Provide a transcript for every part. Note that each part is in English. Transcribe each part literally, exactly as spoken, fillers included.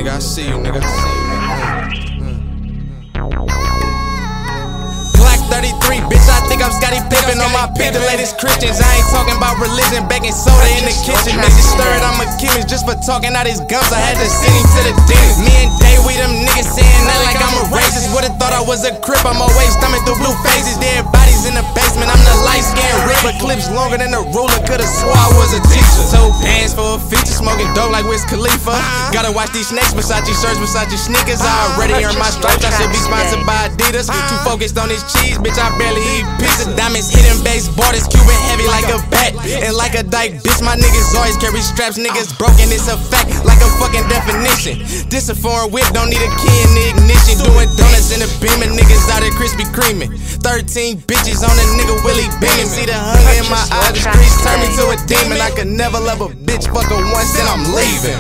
nigga. I see you, nigga. I see you, nigga. Glock thirty-three, bitch, I think I'm Scottie Pippen on my pick. The latest Christians, I ain't talking about religion. Baking soda in the kitchen. Niggas stirred, I'm a chemist just for talking out his gums. I had to send him to the dentist. Me and Day, we them niggas saying that like I'm a racist. Would've thought I was a crip. I'm always thumbing through blue faces. Dead bodies in the basement. I'm the light skinned ripper. Clips longer than a ruler. Could've swore I was a teacher. Two pants for a feature. Smoking dope like Wiz Khalifa. Gotta watch these snakes. Versace shirts, Versace sneakers. I already earned my stripes. I should be sponsored by Adidas. Too focused on this cheese, bitch. I barely eat pizza. Diamonds hitting base borders. Cuban heavy like a bat. And like a dyke, bitch. My niggas always carry straps. Niggas broken. It's a fact. Like a fucking definition. This a foreign whip. Don't need a key in the ignition. Doing donuts in the beamer. Niggas out there Krispy Kreme. Thirteen bitches on a nigga Willie beaming. See the hunger in my eyes. The streets turn me to a demon. I could never love a bitch. Fuck her once, then I'm leaving.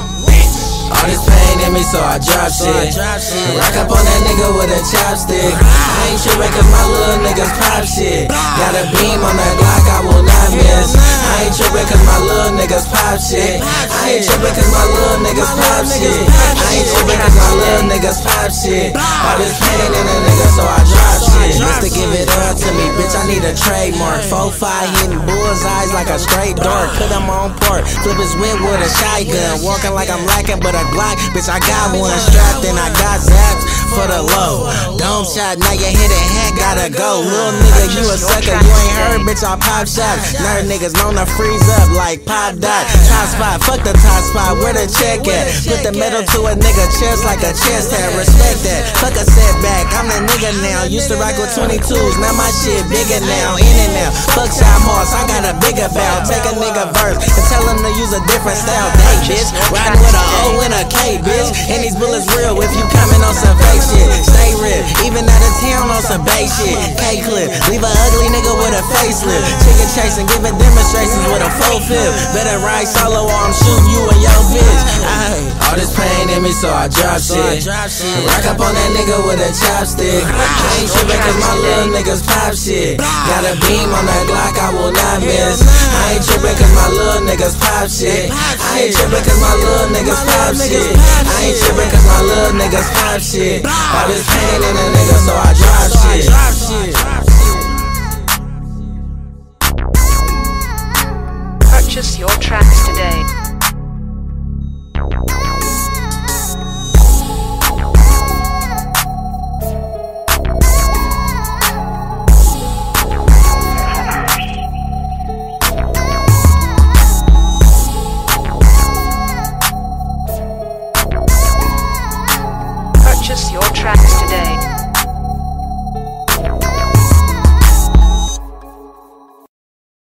All this pain in me, so I drop shit. Rock up on that nigga with a chopstick. I ain't trippin' cause my little niggas pop shit. Got a beam on that Glock, I will not miss. I ain't trippin' cause my little niggas pop shit. I ain't trippin' cause my little niggas pop shit. I ain't trippin' cause my little niggas pop shit. All this pain in a nigga, so I drop shit. Just to give it up to me, bitch, I need a trademark. four five hitting bullseyes like a straight dart. Put him on port, flip his whip with a shotgun. Walking like I'm lacking, but a Glock, bitch, I got one strapped and I got zapped for the low. Dome shot, now you hit a head, gotta go. Little nigga, you a sucker, you ain't heard, bitch, I pop shots. Nerd niggas known to freeze up like Pop Dot. Top spot, fuck the top spot, where the check at? Put the metal to a nigga chest like a chest hat, respect that. Fuck a setback, I'm the nigga now. Used to rock with twenty-twos, now my shit bigger now. In and out, fuck shot Moss, I got a bigger bout. Take a nigga verse and tell him to use a different style. Hey, bitch, riding with a O and a K, bitch. And these bullets real if you coming on some fake shit. Stay real, even out of town on some bait shit. K-clip, leave a ugly nigga with a facelift. Chicken chasing, giving demonstrations with a full fifth. Better ride solo or I'm shooting you and your bitch. Ay, all this pain in me, so I drop shit. Rock up on that nigga with a chopstick. I ain't trippin' cause my little niggas pop shit. Got a beam on that Glock, I will not miss. I ain't trippin' cause my little niggas pop shit. I ain't trippin' cause my little niggas pop shit. I ain't trippin' cause my little niggas pop shit. All this pain in a nigga, so I drop shit. Purchase your tracks today. Purchase your tracks today.